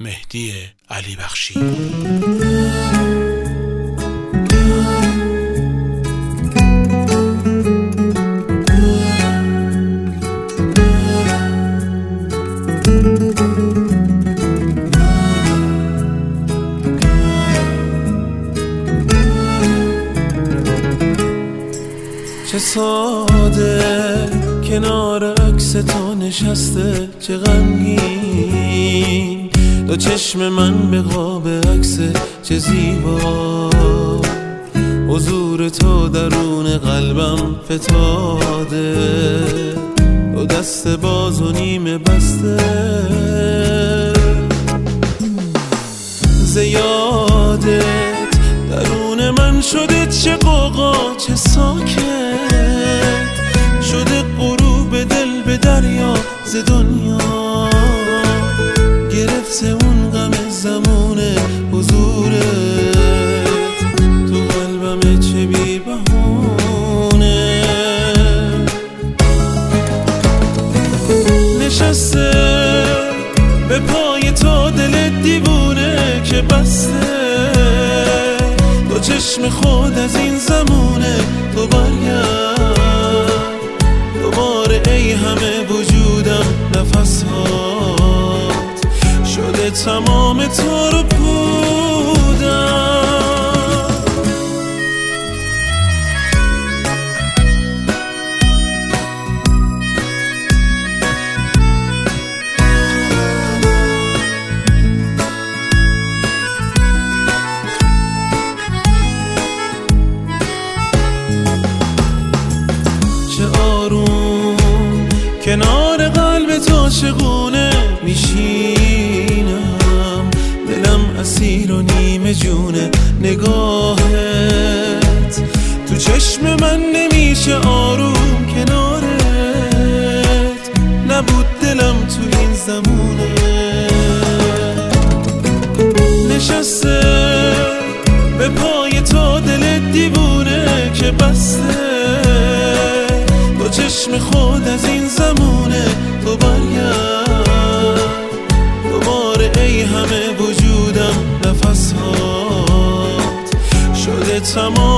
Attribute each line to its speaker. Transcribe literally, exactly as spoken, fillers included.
Speaker 1: مهدی علی بخشی.
Speaker 2: چه ساده کنار عکس تو نشسته، چه غمگین دو چشم من به قاب عکس، چه زیبا حضور تو درون قلبم فتاده، دو دست باز و نیمه بسته، زیادت درون من شده، چه قوقا چه ساکت شده، غروب دل به دریا ز دنیا گرفته اون غم زمونه، حضورت تو قلبم چه بی بهونه، نشسته به پای تو دل دیوونه که بسته، دو چشم خود از این زمونه، تو برگرد دوباره ای همه وجودم، نفسات شده تمام تو رو بودم. کنار قلب تو چگونه میشینم، دلم اسیر و نیمه جونه، نگاهت تو چشم من نمیشه آروم، کنارت نبود دلم تو این زمونه، نشسته به پای تو دل دیوونه که بسته، دو چشم خود از این زمونه، تو برگرد دوباره ای همه وجودم، نفسات شده تمام